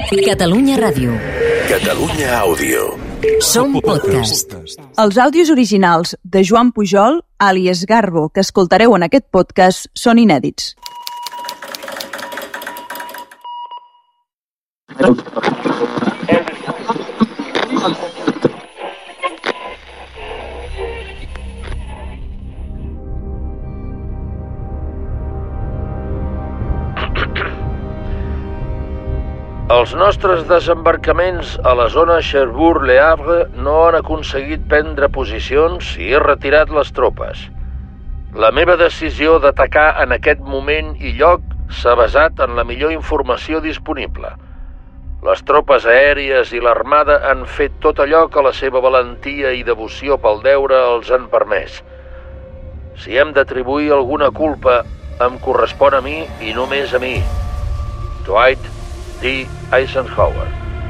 Catalunya Ràdio. Catalunya Àudio. Som podcast. Els àudios originals de Joan Pujol, àlies Garbo, que escoltareu en aquest podcast, són inèdits. Els nostres desembarcaments a la zona Cherbourg-Le Havre no han aconseguit prendre posicions i he retirat les tropes. La meva decisió d'atacar en aquest moment i lloc s'ha basat en la millor informació disponible. Les tropes aèries i l'armada han fet tot allò que la seva valentia i devoció pel deure els han permès. Si hem d'atribuir alguna culpa, em correspon a mi i només a mi. Dwight D. Eisenhower.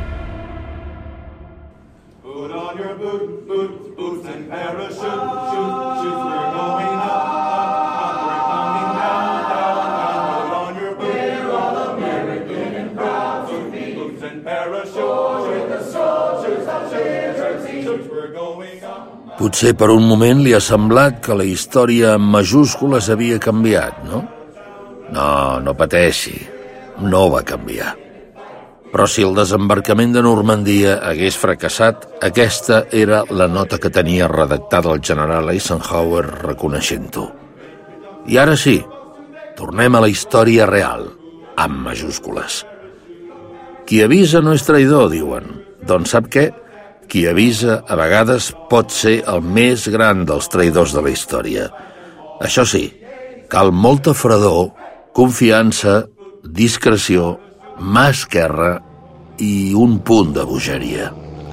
Put on your boots and parachute, shoes, we're going up, we're coming down. Put on your boots, we're all American and proud to be. Boots and parachute, with the soldiers of liberty, we're going up. Potser per un moment li ha semblat que la història en majúscules havia canviat, no? No pateixi, no va canviar. Però si el desembarcament de Normandia hagués fracassat, aquesta era la nota que tenia redactada el general Eisenhower reconeixent-ho. I ara sí, tornem a la història real, amb majúscules. Qui avisa no és traïdor, diuen. Doncs sap què? Qui avisa a vegades pot ser el més gran dels traïdors de la història. Això sí, cal molta fredor, confiança, discreció, mà esquerra i un punt de bogeria.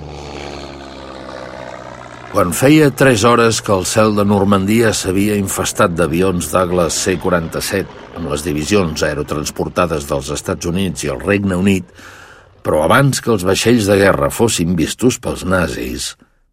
Quan feia 3 hores que el cel de Normandia s'havia infestat d'avions Douglas C-47 amb les divisions aerotransportades dels Estats Units i el Regne Unit, però abans que els vaixells de guerra fossin vistos pels nazis...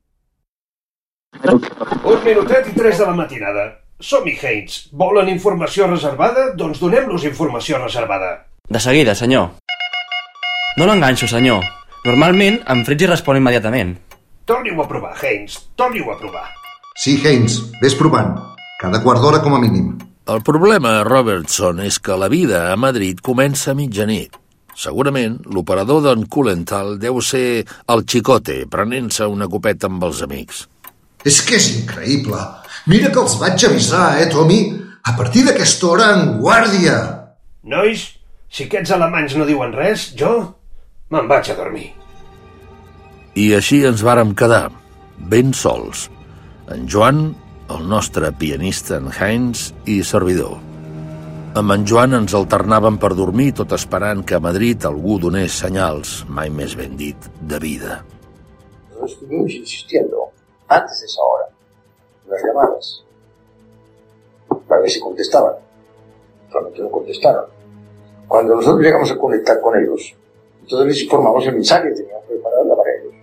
Un minutet i 3 de la matinada. Som-hi, Haynes. Volen informació reservada? Doncs donem-los informació reservada. De seguida, senyor. No l'enganxo, senyor. Normalment, en Fritzi respon immediatament. Torni-ho a provar, Haynes. Torni-ho a provar. Sí, Haynes. Ves provant. Cada quart d'hora com a mínim. El problema, Robertson, és que la vida a Madrid comença a mitjanit. Segurament, l'operador d'en Kulenthal deu ser el Chicote, prenent-se una copeta amb els amics. És que és increïble. Mira que els vaig avisar, Tommy? A partir d'aquesta hora, en guàrdia. Nois, si aquests alemanys no diuen res, jo me'n vaig a dormir. I així ens vàrem quedar, ben sols. En Joan, el nostre pianista en Haynes i servidor. Amb en Joan ens alternàvem per dormir, tot esperant que a Madrid algú donés senyals, mai més ben dit, de vida. Nosotros estuvimos insistiendo antes de esa hora, las llamadas, para ver si contestaban. Solamente no contestaron. Cuando nosotros llegamos a conectar con ellos, entonces les informamos el mensaje que teníamos preparado para ellos.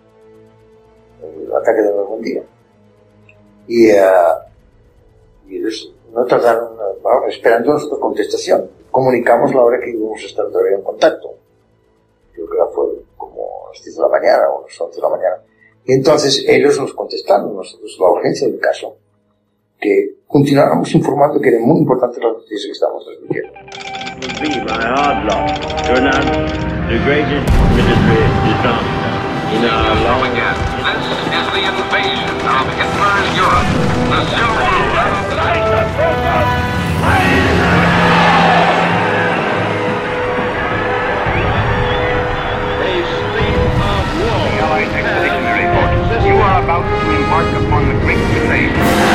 El ataque de Normandía. Y ellos no tardaron, esperando nuestra contestación. Comunicamos la hora que íbamos a estar todavía en contacto. Creo que fue como a las 10 de la mañana o a las 11 de la mañana. Y entonces ellos nos contestaron, nosotros, la urgencia del caso, que continuáramos informando que era muy importante la noticia que estábamos transmitiendo. Be my hard lot to announce the greatest military disaster in our long... This is the invasion of Hitler's Europe. The A state of war. The Allied expeditionary forces. You are about to embark upon the great crusade.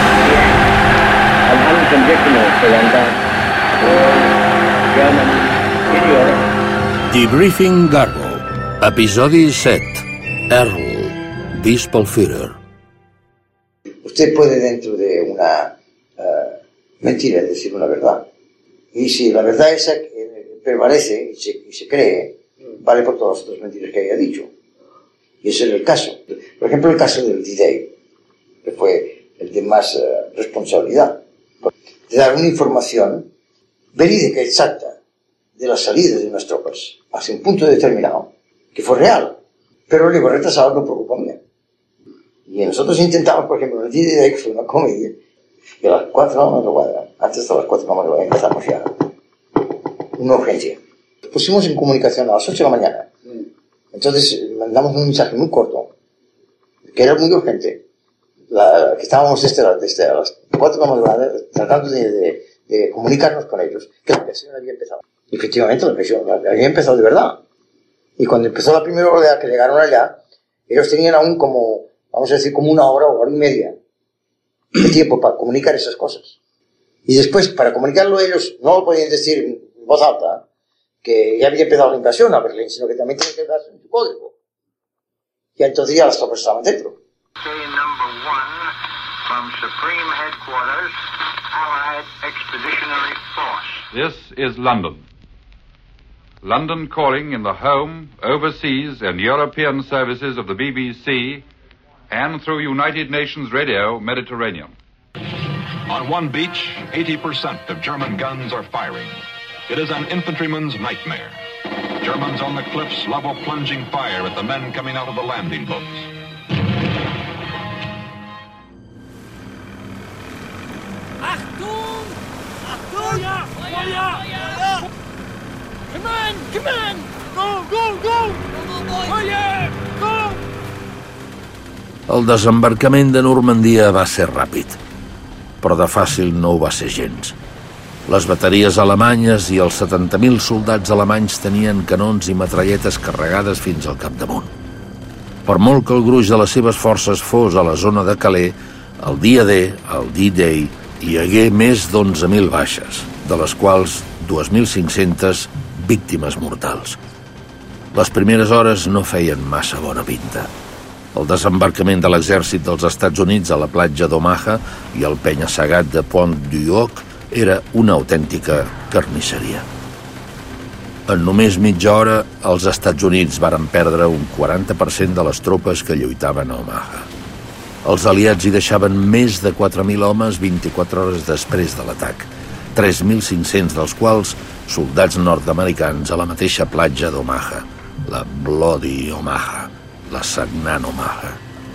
An unconditional surrender for German in Europe. Debriefing Garbo, episodi 7. Earl, vist pel Führer. Usted puede dentro de una mentira decir una verdad. Y si la verdad esa prevalece y se cree, vale por todas las otras mentiras que haya dicho. Y ese era el caso. Por ejemplo, el caso del D-Day, que fue el de más responsabilidad. De dar una información verídica, exacta, de la salida de unas tropas hasta un punto determinado, que fue real. Pero luego retrasado no preocupa a mí. Y nosotros intentamos, por ejemplo, el día de hoy, que fue una comedia, y a las 4 de la madrugada, antes de las 4 de la madrugada, empezamos ya una urgencia. Pusimos en comunicación a las 8 de la mañana. Entonces mandamos un mensaje muy corto, que era muy urgente, que estábamos desde las 4 de la madrugada tratando de comunicarnos con ellos, que la presión había empezado. Y efectivamente la presión había empezado de verdad. Y cuando empezó la primera oleada que llegaron allá, ellos tenían aún como, vamos a decir, como 1 hora o hora y media de tiempo para comunicar esas cosas. Y después, para comunicarlo ellos, no lo podían decir en voz alta, que ya había empezado la invasión a Berlín, sino que también tenían que darse en su código. Y entonces ya las tropas estaban dentro. Number 1 from Supreme Headquarters, Allied Expeditionary Force. This is London. London calling in the home, overseas and European services of the BBC and through United Nations Radio Mediterranean. On one beach, 80% of German guns are firing. It is an infantryman's nightmare. Germans on the cliffs level plunging fire at the men coming out of the landing boats. Achtung! Achtung! Feuer! Come on! Come on! Go! Go! Go! Feuer! Go! El desembarcament de Normandia va ser ràpid, però de fàcil no ho va ser gens. Les bateries alemanyes i els 70.000 soldats alemanys tenien canons i metralletes carregades fins al capdamunt. Per molt que el gruix de les seves forces fos a la zona de Calais, el dia D, el D-Day, hi hagué més d'11.000 baixes, de les quals 2.500 víctimes mortals. Les primeres hores no feien massa bona pinta. El desembarcament de l'exèrcit dels Estats Units a la platja d'Omaha i el penya-segat de Pointe du Hoc era una autèntica carnisseria. En només mitja hora, els Estats Units varen perdre un 40% de les tropes que lluitaven a Omaha. Els aliats hi deixaven més de 4.000 homes 24 hores després de l'atac, 3.500 dels quals soldats nord-americans a la mateixa platja d'Omaha, la Bloody Omaha, la sagnant Omaha.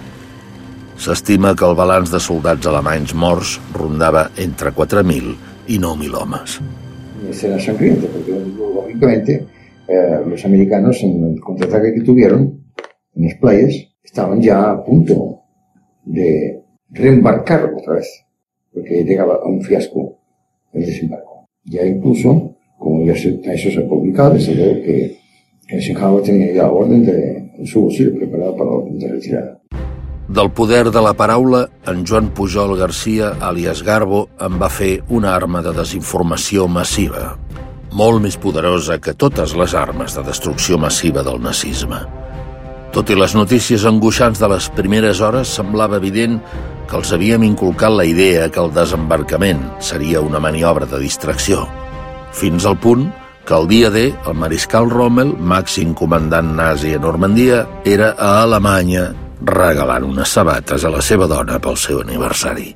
S'estima que el balanç de soldats alemanys morts rondava entre 4.000 i 9.000 homes. Era sangriento, porque lógicamente los americanos en el contraataque que tuvieron en las playas estaban ya a punto de reembarcar otra vez, porque llegaba a un fiasco el desembarco. Ya incluso, como ya eso se ha publicado, se ve que Eisenhower tenía ya orden en su bolsillo preparado para la orden de retirada. Del poder de la paraula, en Joan Pujol Garcia, alias Garbo, en va fer una arma de desinformació massiva, molt més poderosa que totes les armes de destrucció massiva del nazisme. Tot i les notícies angoixants de les primeres hores, semblava evident que els havíem inculcat la idea que el desembarcament seria una maniobra de distracció, fins al punt que el dia D, el mariscal Rommel, màxim comandant nazi a Normandia, era a Alemanya regalant unes sabates a la seva dona pel seu aniversari.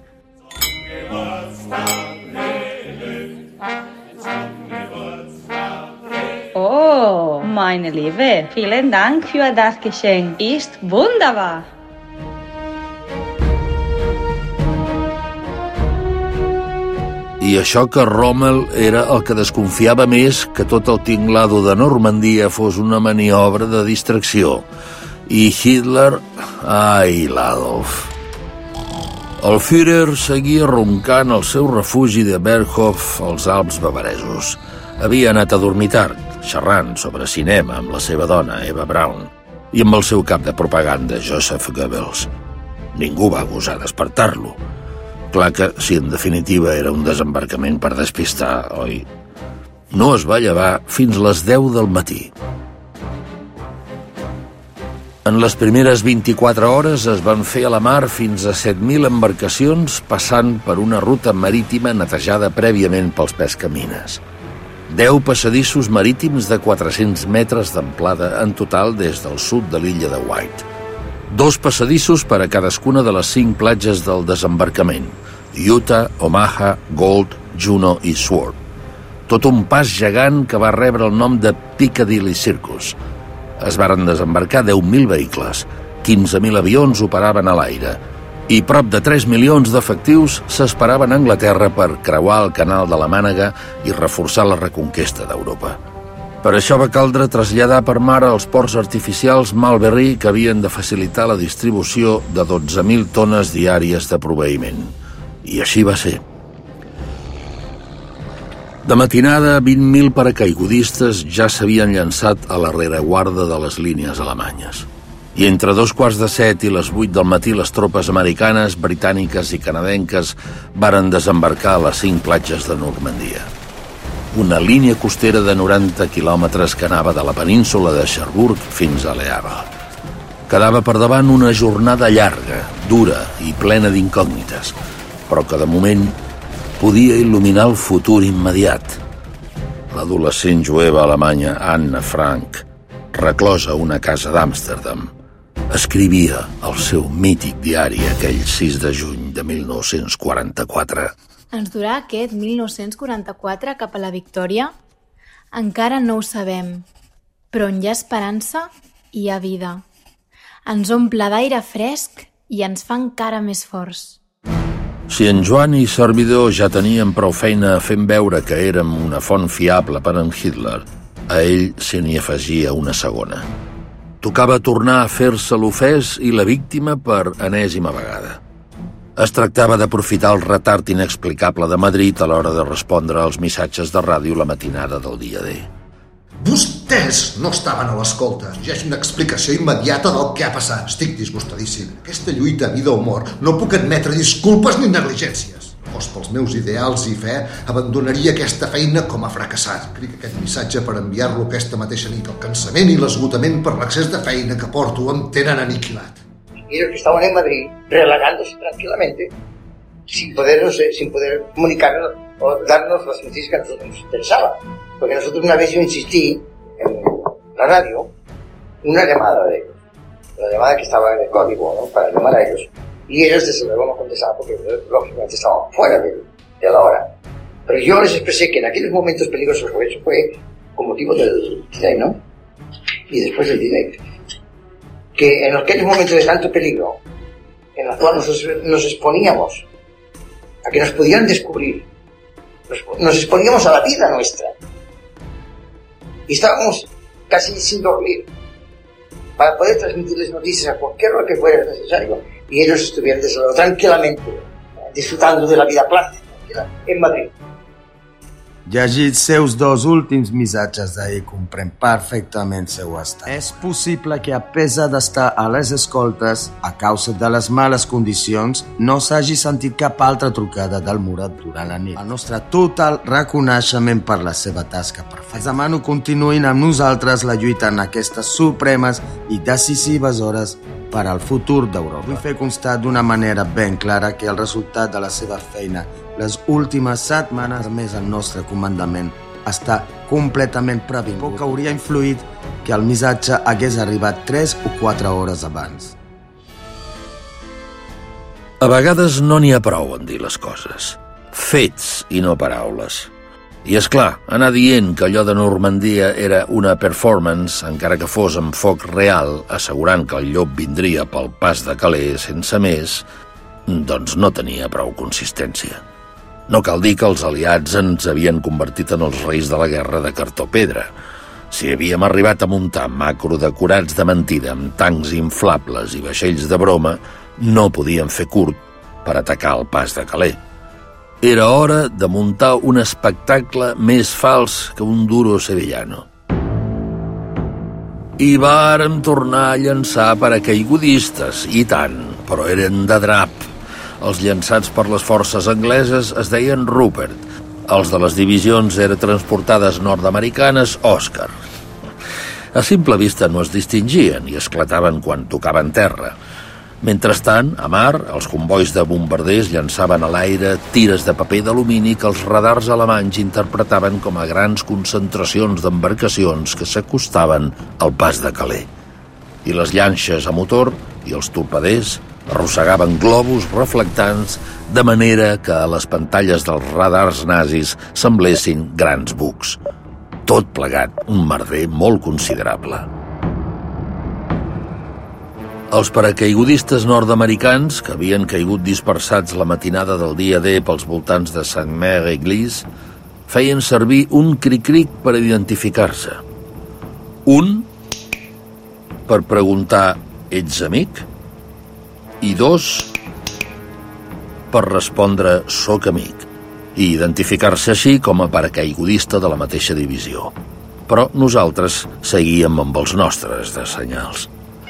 Oh, meine Liebe, vielen Dank für das Geschenk. Ist wunderbar. I això que Rommel era el que desconfiava més que tot el tinglado de Normandia fos una maniobra de distracció. I Hitler... Ai, l'Adolf. El Führer seguia roncant al seu refugi de Berghof als Alps bavaresos. Havia anat a dormir tard, xerrant sobre cinema amb la seva dona, Eva Braun, i amb el seu cap de propaganda, Joseph Goebbels. Ningú va gosar despertar-lo. Clar que, si en definitiva era un desembarcament per despistar, oi? No es va llevar fins les 10 del matí. En les primeres 24 hores es van fer a la mar fins a 7.000 embarcacions passant per una ruta marítima netejada prèviament pels pescamines. 10 passadissos marítims de 400 metres d'amplada en total des del sud de l'illa de White. 2 passadissos per a cadascuna de les 5 platges del desembarcament: Utah, Omaha, Gold, Juno i Sword. tot un pas gegant que va rebre el nom de Piccadilly Circus. Es varen desembarcar 10.000 vehicles, 15.000 avions operaven a l'aire i prop de 3 milions d'efectius s'esperaven a Anglaterra per creuar el canal de la Mànega i reforçar la reconquesta d'Europa. Per això va caldre traslladar per mar als ports artificials Mulberry que havien de facilitar la distribució de 12.000 tones diàries de proveïment. I així va ser. De matinada, 20.000 paracaigudistes ja s'havien llançat a la rereguarda de les línies alemanyes. I entre 7:15 i les 8 del matí les tropes americanes, britàniques i canadenques varen desembarcar a les 5 platges de Normandia. Una línia costera de 90 quilòmetres que anava de la península de Cherbourg fins a Le Havre. Quedava per davant una jornada llarga, dura i plena d'incògnites, però que de moment podia il·luminar el futur immediat. L'adolescent jueva alemanya Anne Frank, reclosa a una casa d'Amsterdam, escrivia el seu mític diari aquell 6 de juny de 1944. Ens durà aquest 1944 cap a la victòria? Encara no ho sabem, però on hi ha esperança, hi ha vida. Ens omple d'aire fresc i ens fa encara més forts. Si en Joan i servidor ja tenien prou feina fent veure que érem una font fiable per en Hitler, a ell se n'hi afegia una segona. Tocava tornar a fer-se l'ofès i la víctima per enèsima vegada. Es tractava d'aprofitar el retard inexplicable de Madrid a l'hora de respondre als missatges de ràdio la matinada del dia D. Vostès no estaven a l'escolta. Ja és una explicació immediata del que ha passat. Estic disgustadíssim. Aquesta lluita a vida o mort no puc admetre disculpes ni negligències. Fos pels meus ideals i fe, abandonaria aquesta feina com a fracassat. Crec que aquest missatge per enviar-lo aquesta mateixa nit. El cansament i l'esgotament per l'excés de feina que porto em tenen aniquilat. Y los que estaban en Madrid relajándose tranquilamente sin poder comunicarnos o darnos las noticias que a nosotros nos interesaban. Porque nosotros una vez yo insistí en la radio una llamada de ellos, la llamada que estaba en el código, ¿no? Para llamar a ellos, y ellos desde luego no contestaban porque lógicamente estaban fuera de la hora. Pero yo les expresé que en aquellos momentos peligrosos, porque eso fue con motivo del D-Day, ¿no? Y después del D-Day, que en aquellos momentos de tanto peligro, en los cuales nos exponíamos a que nos pudieran descubrir, nos exponíamos a la vida nuestra, y estábamos casi sin dormir para poder transmitirles noticias a cualquier hora que fuera necesario, y ellos estuvieran tranquilamente disfrutando de la vida plácida en Madrid. Llegit seus 2 últims missatges d'ahir comprèn perfectament seu estat. És possible que, a pesar d'estar a les escoltes, a causa de les males condicions, no s'hagi sentit cap altra trucada del Murat durant la nit. El nostre total reconeixement per la seva tasca perfecta. Els demano continuïn amb nosaltres la lluita en aquestes supremes i decisives hores per al futur d'Europa. Vull fer constar d'una manera ben clara que el resultat de la seva feina les últimes setmanes més el nostre comandament està completament previngut. Poc hauria influït que el missatge hagués arribat 3 o 4 hores abans. A vegades no n'hi ha prou en dir les coses. Fets i no paraules. I és clar, anar dient que allò de Normandia era una performance, encara que fos amb foc real, assegurant que el llop vindria pel pas de Calais sense més, doncs no tenia prou consistència. No cal dir que els aliats ens havien convertit en els reis de la guerra de cartó-pedra. Si havíem arribat a muntar macrodecorats de mentida amb tancs inflables i vaixells de broma, no podíem fer curt per atacar el pas de Calais. Era hora de muntar un espectacle més fals que un duro sevillano. I vàrem tornar a llançar paracaigudistes, i tant, però eren de drap. Els llançats per les forces angleses es deien Rupert. Els de les divisions aerotransportades nord-americanes, Oscar. A simple vista no es distingien i esclataven quan tocaven terra. Mentrestant, a mar, els convois de bombarders llançaven a l'aire tires de paper d'alumini que els radars alemanys interpretaven com a grans concentracions d'embarcacions que s'acostaven al pas de Calais. I les llanxes a motor i els torpeders Arrossegaven globus reflectants de manera que a les pantalles dels radars nazis semblessin grans bucs. Tot plegat un merder molt considerable. Els paracaigudistes nord-americans, que havien caigut dispersats la matinada del dia D pels voltants de Sainte-Mère-Église, feien servir un cric-cric per identificar-se. Un, per preguntar «Ets amic?» i dos, per respondre «Soc amic» i identificar-se així com a paracaigudista de la mateixa divisió. Però nosaltres seguíem amb els nostres de senyals.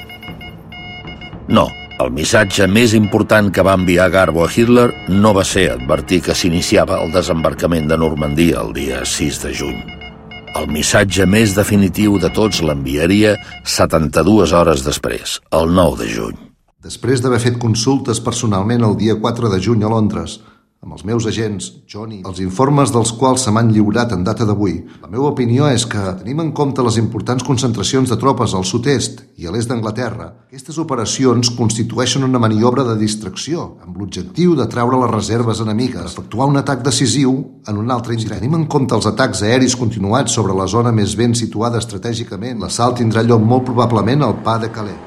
No, el missatge més important que va enviar Garbo a Hitler no va ser advertir que s'iniciava el desembarcament de Normandia el dia 6 de juny. El missatge més definitiu de tots l'enviaria 72 hores després, el 9 de juny. Després d'haver fet consultes personalment el dia 4 de juny a Londres, amb els meus agents, Johnny, els informes dels quals se m'han lliurat en data d'avui, la meva opinió és que, tenim en compte les importants concentracions de tropes al sud-est i a l'est d'Anglaterra, aquestes operacions constitueixen una maniobra de distracció, amb l'objectiu de treure les reserves enemigues, efectuar un atac decisiu en un altre indret. Tenim en compte els atacs aeris continuats sobre la zona més ben situada estratègicament. L'assalt tindrà lloc molt probablement al Pas de Calais.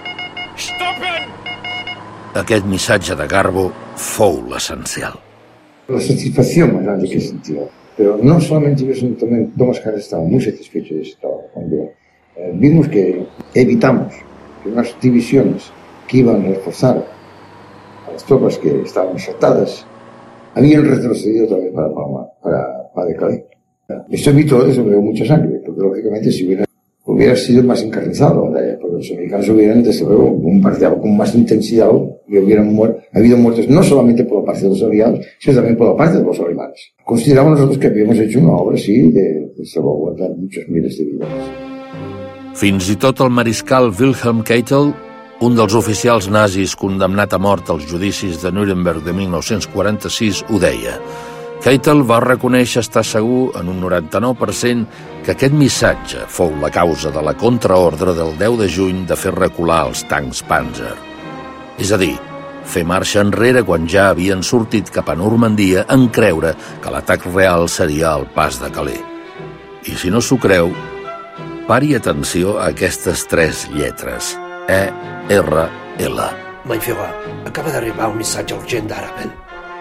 Aquest missatge de Garbo fou l'essencial. La satisfacción más grande que he sentido. Pero no solamente yo, sino también Thomas Carr estaba muy satisfecho de ese trabajo. Cuando vimos que evitamos que unas divisiones que iban a reforzar a las tropas que estaban insertadas habían retrocedido otra vez para de Calais. Esto evitó desde luego mucha sangre, porque lógicamente si hubiera sido más encarnizado, porque los americanos hubieran desde luego bombardeado con más intensidad y hubieran habido muertes no solamente por la parte de los aliados, sino también por la parte de los alemanes. Consideramos nosotros que habíamos hecho una obra así de salvaguardar muchos miles de vidas. Fins i tot el mariscal Wilhelm Keitel, un dels oficials nazis condemnat a mort als judicis de Nuremberg de 1946, ho deia. Keitel va reconèixer estar segur en un 99% que aquest missatge fou la causa de la contraordre del 10 de juny de fer recular els tancs Panzer. És a dir, fer marxa enrere quan ja havien sortit cap a Normandia en creure que l'atac real seria al Pas de Calais. I si no s'ho creu, pari atenció a aquestes 3 lletres. E-R-L. Mein Führer, acaba d'arribar un missatge urgent d'Arabel.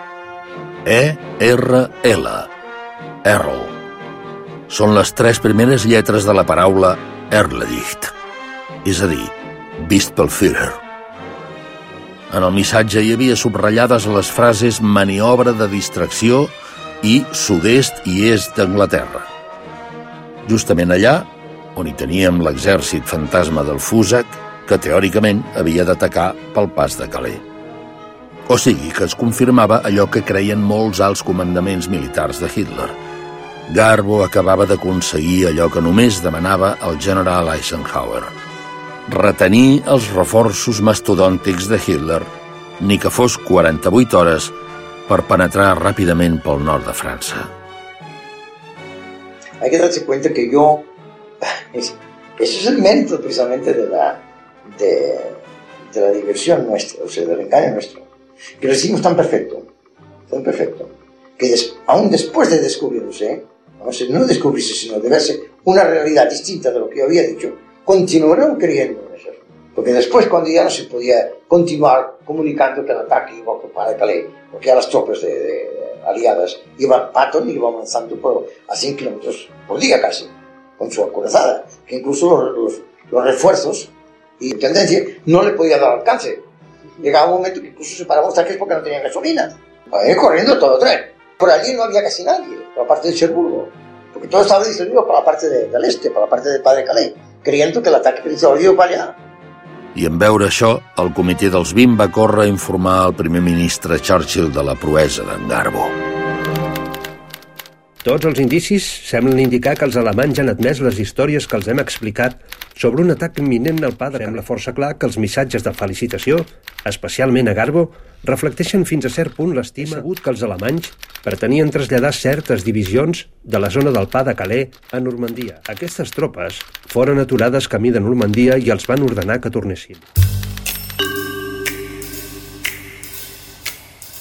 E-R-L. Erl. Són les 3 primeres lletres de la paraula Erledigt, és a dir, vist pel Führer. En el missatge hi havia subratllades les frases maniobra de distracció i sud-est i est d'Anglaterra. Justament allà, on hi teníem l'exèrcit fantasma del Fusak, que teòricament havia d'atacar pel Pas de Calais. O sigui que es confirmava allò que creien molts alts comandaments militars de Hitler. Garbo acabava d'aconseguir allò que només demanava el general Eisenhower: retenir els reforços mastodòntics de Hitler, ni que fos 48 hores, per penetrar ràpidament pel nord de França. Hay que darse cuenta que eso es el mérito precisamente de la diversión nuestra, o sea, del engaño nuestro, que lo hicimos tan perfecto, que aún después de descubrirse, no descubrirse, sino de verse una realidad distinta de lo que yo había dicho, continuaron creyendo en eso. Porque después, cuando ya no se podía continuar comunicando que el ataque iba a ocupar el Calais, porque ya las tropas aliadas Patton iba avanzando a 100 kilómetros por día casi, con su acorazada, que incluso los refuerzos y tendencia no le podía dar alcance. Llegaba un momento que incluso se paraban los tanques porque no tenían gasolina. Corriendo todo el tren. Por allí no había casi nadie, por la parte de Cherburgo, porque todo estaba distribuido por la parte del este, por la parte del Pas de Calais, creyendo que el ataque principal iba para allá. I en veure això, el comitè dels 20 va córrer a informar al primer ministre Churchill de la proesa d'en Garbo. Tots els indicis semblen indicar que els alemanys han admès les històries que els hem explicat sobre un atac imminent al Pas de Calais. Sembla força clar que els missatges de felicitació, especialment a Garbo, reflecteixen fins a cert punt l'estima sabut que els alemanys pretenien traslladar certes divisions de la zona del Pas de Calais a Normandia. Aquestes tropes foren aturades camí de Normandia i els van ordenar que tornessin.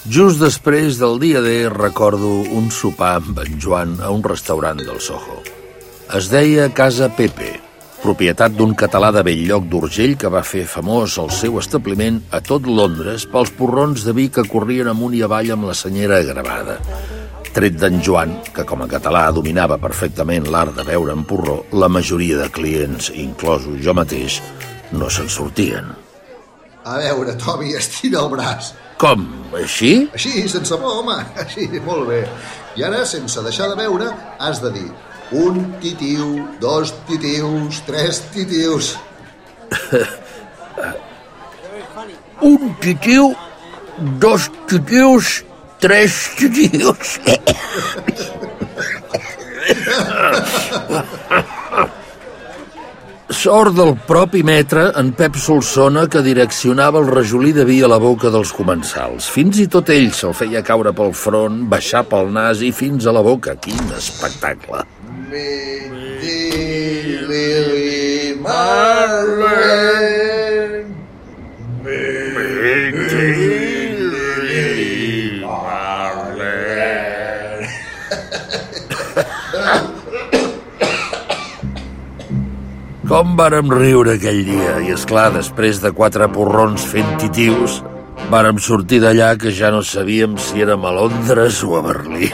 Just després del dia D recordo un sopar amb en Joan a un restaurant del Soho. Es deia Casa Pepe, propietat d'un català de Bell-lloc d'Urgell que va fer famós el seu establiment a tot Londres pels porrons de vi que corrien amunt i avall amb la senyera gravada. Tret d'en Joan, que com a català dominava perfectament l'art de beure en porró, la majoria de clients, inclosos jo mateix, no se'n sortien. A veure, Tomi, estira el braç. Com? Així? Així, sense por, home. Així, molt bé. I ara, sense deixar de beure, has de dir 1 titiu, 2 titius, 3 titius. 1 titiu, 2 titius, 3 titius. Sort del propi metre, en Pep Solsona, que direccionava el rajolí de vi a la boca dels comensals. Fins i tot ell se'l feia caure pel front, baixar pel nas i fins a la boca. Quin espectacle! Lili Marlene. Lili Marlene. Com vàrem riure aquell dia, i esclar, després de 4 porrons fent titius, vàrem sortir d'allà que ja no sabíem si érem a Londres o a Berlín.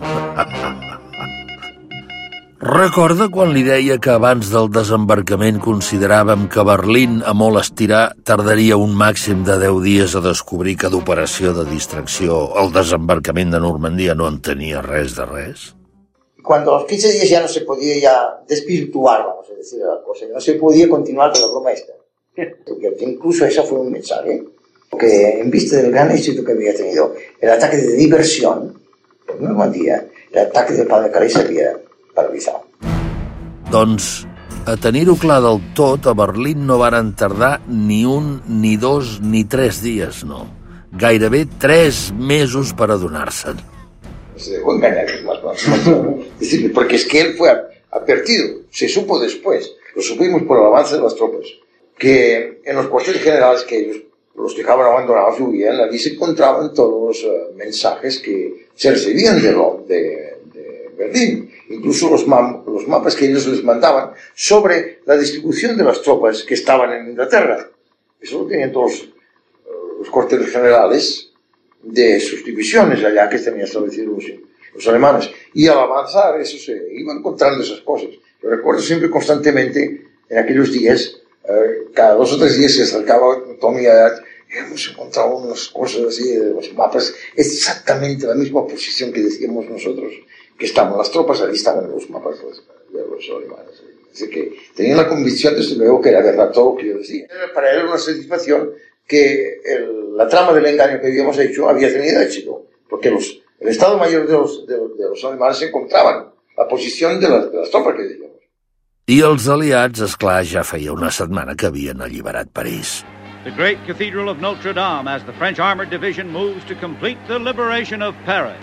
Recorda quan li deia que abans del desembarcament consideràvem que Berlín, a molt estirar, tardaria un màxim de 10 dies a descobrir que d'operació de distracció el desembarcament de Normandia no en tenia res de res? Cuando a los 15 días ya no se podía ya desvirtuar, vamos a decir la cosa, no se podía continuar con la broma esta. Porque incluso eso fue un mensaje, que en vista del gran éxito que había tenido el ataque de diversión por Normandía, el ataque del Pas de Calais s'havia paralitzat. Doncs, a tenir-ho clar del tot, a Berlín no varen tardar ni 1, ni 2, ni 3 dies, no. Gairebé 3 mesos per adonar-se'n. Se dejó engañar más. Es decir, porque es que él fue advertido, se supo después, lo supimos por el avance de las tropas, que en los cuarteles generales que ellos, los dejaban abandonados y huían, allí se encontraban todos los mensajes que se recibían de Berlín, incluso los mapas que ellos les mandaban sobre la distribución de las tropas que estaban en Inglaterra. Eso lo tenían todos los cuarteles generales de sus divisiones allá que tenían establecidos los alemanes. Y al avanzar, eso se iba encontrando esas cosas. Yo recuerdo siempre constantemente, en aquellos días, cada 2 o 3 días se acercaba Tommy a hemos encontrado unas cosas así de los mapas, exactamente la misma posición que decíamos nosotros, que estaban las tropas, ahí estaban los mapas de los alemanes. Así que tenían la convicción, desde luego, que era verdad todo lo que yo decía. Para él era una satisfacción que la trama del engaño que habíamos hecho había tenido éxito, porque el Estado Mayor de los alemanes se encontraban la posición de las tropas que decíamos. I els aliats, esclar, ja feia una setmana que havien alliberat París. The great cathedral of Notre Dame as the French Armored Division moves to complete the liberation of Paris.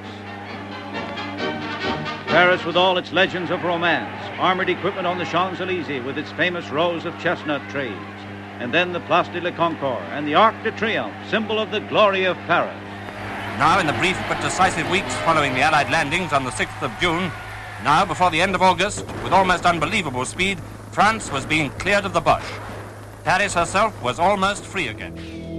Paris with all its legends of romance, armored equipment on the Champs-Élysées with its famous rows of chestnut trees, and then the Place de la Concorde and the Arc de Triomphe, symbol of the glory of Paris. Now, in the brief but decisive weeks following the Allied landings on the 6th of June, now before the end of August, with almost unbelievable speed, France was being cleared of the Boche. Paris herself was almost free again.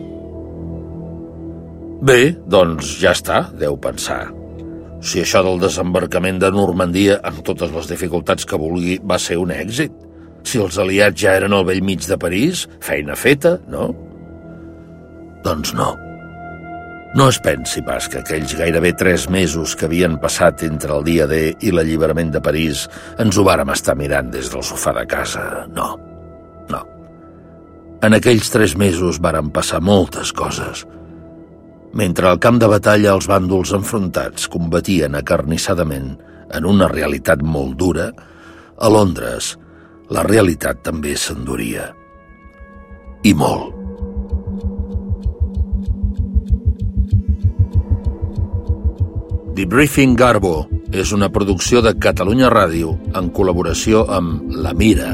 Bé, doncs ja està, deu pensar. Si això del desembarcament de Normandia, amb totes les dificultats que vulgui, va ser un èxit. Si els aliats ja eren al bell mig de París, feina feta, no? Doncs no. No es pensi pas que aquells gairebé 3 mesos que havien passat entre el dia D i l'alliberament de París ens ho vàrem estar mirant des del sofà de casa. No, no. En aquells 3 mesos varen passar moltes coses. Mentre al camp de batalla els bàndols enfrontats combatien acarnissadament en una realitat molt dura, a Londres la realitat també s'enduria. I molt. Debriefing Garbo és una producció de Catalunya Ràdio en col·laboració amb La Mira.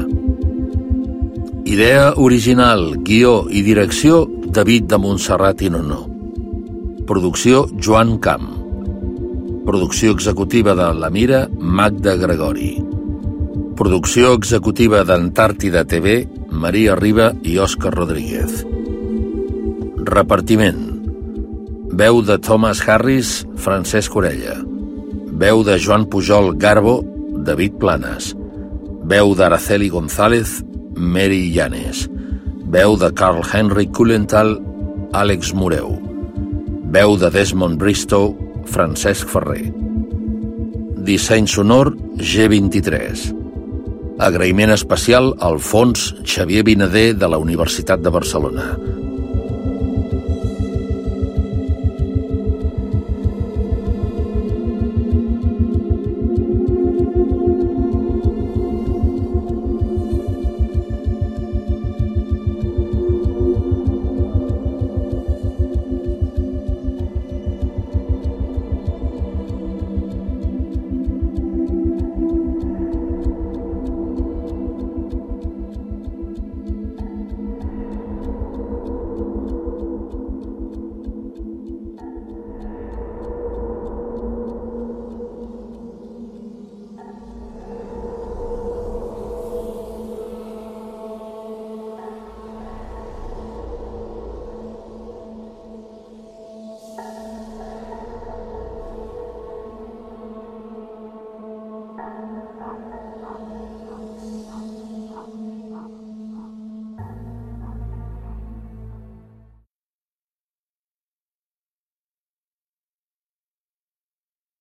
Idea original, guió i direcció, David de Montserrat i Nono. Producció Joan Camp. Producció executiva de La Mira, Magda Gregori. Producció executiva d'Antàrtida TV, Maria Riba i Òscar Rodríguez. Repartiment. Veu de Thomas Harris, Francesc Orella. Veu de Joan Pujol Garbo, David Planas. Veu d'Araceli González, Mary Llanes. Veu de Carl Henry Kulenthal, Àlex Moreu. Veu de Desmond Bristow, Francesc Ferrer. Disseny sonor G23. Agraïment especial al Fons Xavier Vinader de la Universitat de Barcelona.